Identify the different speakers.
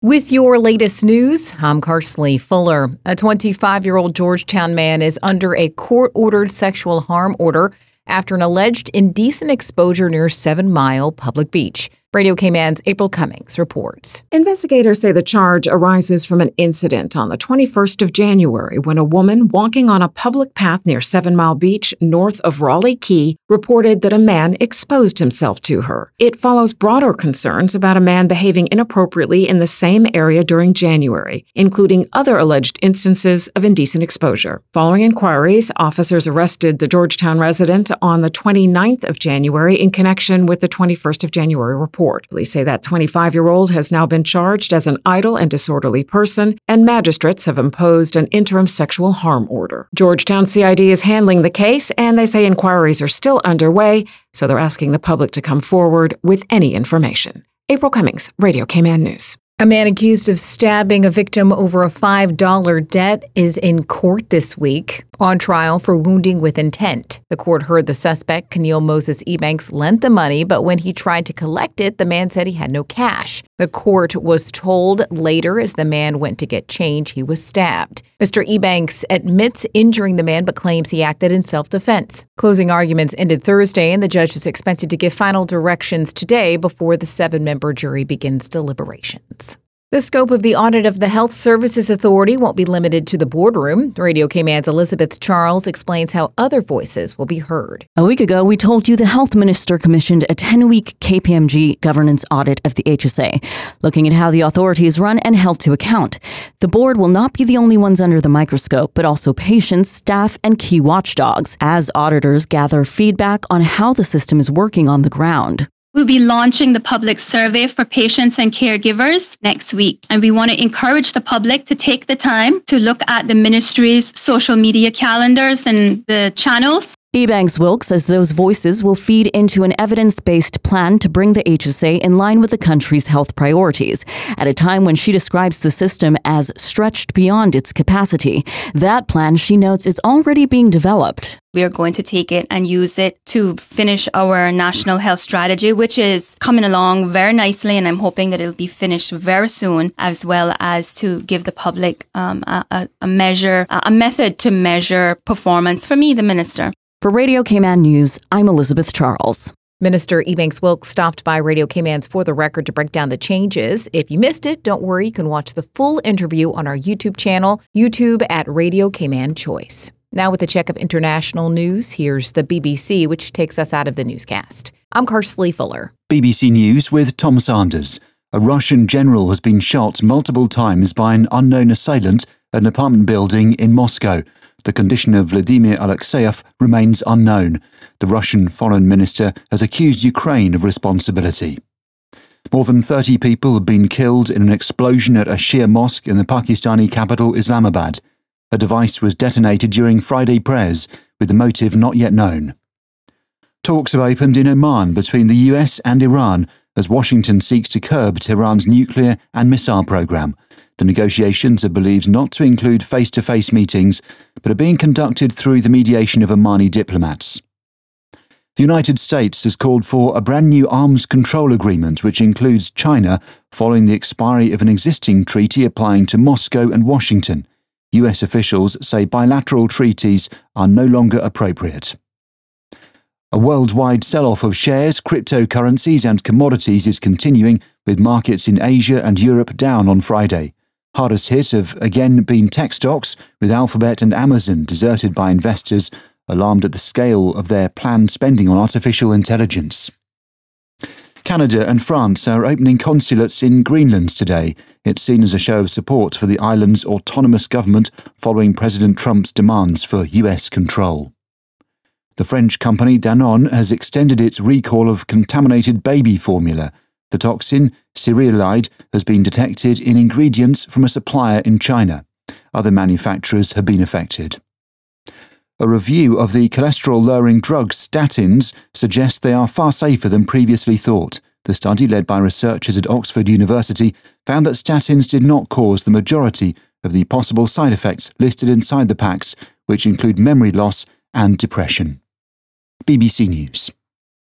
Speaker 1: With your latest news, I'm Carsley Fuller. A 25-year-old Georgetown man is under a court-ordered sexual harm order after an alleged indecent exposure near 7 Mile Public Beach. Radio K-Man's April Cummings reports.
Speaker 2: Investigators say the charge arises from an incident on the 21st of January when a woman walking on a public path near 7 Mile Beach, north of Raleigh Key, reported that a man exposed himself to her. It follows broader concerns about a man behaving inappropriately in the same area during January, including other alleged instances of indecent exposure. Following inquiries, officers arrested the Georgetown resident on the 29th of January in connection with the 21st of January report. Police say that 25-year-old has now been charged as an idle and disorderly person, and magistrates have imposed an interim sexual harm order. Georgetown CID is handling the case, and they say inquiries are still underway, so they're asking the public to come forward with any information. April Cummings, Radio K-Man News.
Speaker 1: A man accused of stabbing a victim over a $5 debt is in court this week, on trial for wounding with intent. The court heard the suspect, Keneal Moses Ebanks, lent the money, but when he tried to collect it, the man said he had no cash. The court was told later as the man went to get change, he was stabbed. Mr. Ebanks admits injuring the man, but claims he acted in self-defense. Closing arguments ended Thursday, and the judge is expected to give final directions today before the 7-member jury begins deliberations. The scope of the audit of the Health Services Authority won't be limited to the boardroom. Radio K-Man's Elizabeth Charles explains how other voices will be heard.
Speaker 3: A week ago, we told you the health minister commissioned a 10-week KPMG governance audit of the HSA, looking at how the authority is run and held to account. The board will not be the only ones under the microscope, but also patients, staff, and key watchdogs, as auditors gather feedback on how the system is working on the ground.
Speaker 4: We'll be launching the public survey for patients and caregivers next week. And we want to encourage the public to take the time to look at the ministry's social media calendars and the channels.
Speaker 3: Ebanks-Wilkes says those voices will feed into an evidence-based plan to bring the HSA in line with the country's health priorities, at a time when she describes the system as stretched beyond its capacity. That plan, she notes, is already being developed.
Speaker 5: We are going to take it and use it to finish our national health strategy, which is coming along very nicely, and I'm hoping that it'll be finished very soon, as well as to give the public a method to measure performance. For me, the minister.
Speaker 3: For Radio K-Man News, I'm Elizabeth Charles.
Speaker 1: Minister Ebanks-Wilkes stopped by Radio K-Man's For the Record to break down the changes. If you missed it, don't worry, you can watch the full interview on our YouTube channel, YouTube at Radio K-Man Choice. Now with a check of international news, here's the BBC, which takes us out of the newscast. I'm Carsley Fuller.
Speaker 6: BBC News with Tom Sanders. A Russian general has been shot multiple times by an unknown assailant at an apartment building in Moscow. The condition of Vladimir Alexeyev remains unknown. The Russian foreign minister has accused Ukraine of responsibility. More than 30 people have been killed in an explosion at a Shia mosque in the Pakistani capital Islamabad. A device was detonated during Friday prayers, with the motive not yet known. Talks have opened in Oman between the US and Iran as Washington seeks to curb Tehran's nuclear and missile program. The negotiations are believed not to include face-to-face meetings, but are being conducted through the mediation of Omani diplomats. The United States has called for a brand new arms control agreement which includes China following the expiry of an existing treaty applying to Moscow and Washington. US officials say bilateral treaties are no longer appropriate. A worldwide sell-off of shares, cryptocurrencies and commodities is continuing, with markets in Asia and Europe down on Friday. Hardest hit have again been tech stocks, with Alphabet and Amazon deserted by investors, alarmed at the scale of their planned spending on artificial intelligence. Canada and France are opening consulates in Greenland today. It's seen as a show of support for the island's autonomous government following President Trump's demands for US control. The French company Danone has extended its recall of contaminated baby formula. The toxin, cereulide, has been detected in ingredients from a supplier in China. Other manufacturers have been affected. A review of the cholesterol-lowering drugs statins suggests they are far safer than previously thought. The study, led by researchers at Oxford University, found that statins did not cause the majority of the possible side effects listed inside the packs, which include memory loss and depression. BBC News.